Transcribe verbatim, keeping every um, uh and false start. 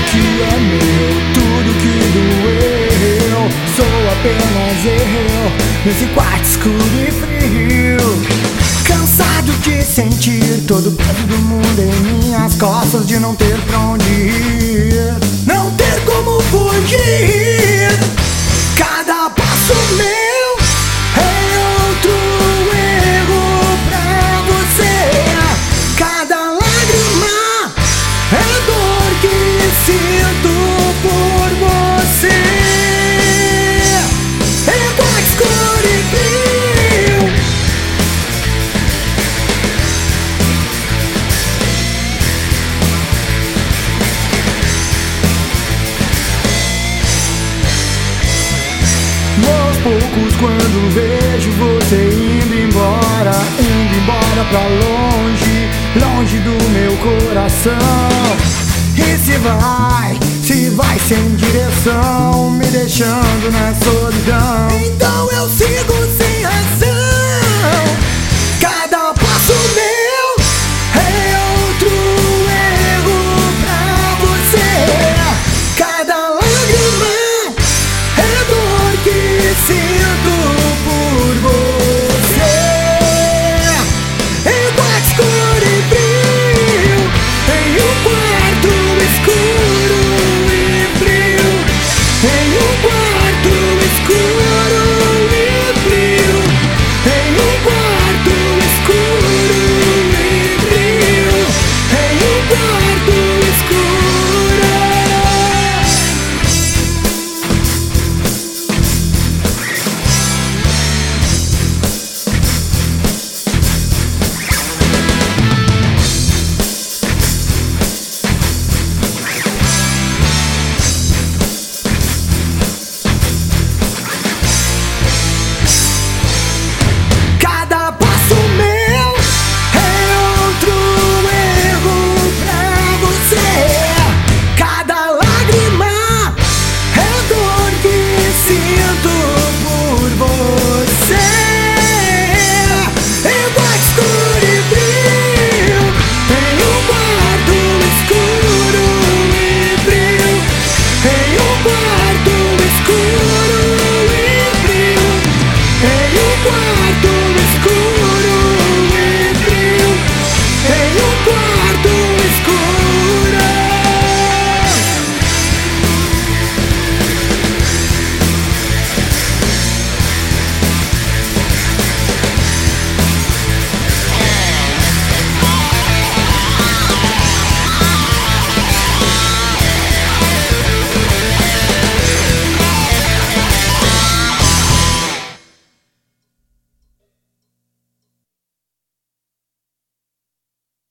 que é meu, tudo que doeu. Sou apenas eu, nesse quarto escuro e frio. Cansado de sentir todo o peso do mundo em minhas costas, de não ter pra onde ir, não ter como fugir. Cada passo meu é outro erro pra você. Cada lágrima é dor que sinto por você. É quarto escuro e frio. Aos poucos, quando vejo você indo embora, indo embora pra longe, longe do meu coração. E se vai, se vai sem direção, me deixando na solidão. Então eu sinto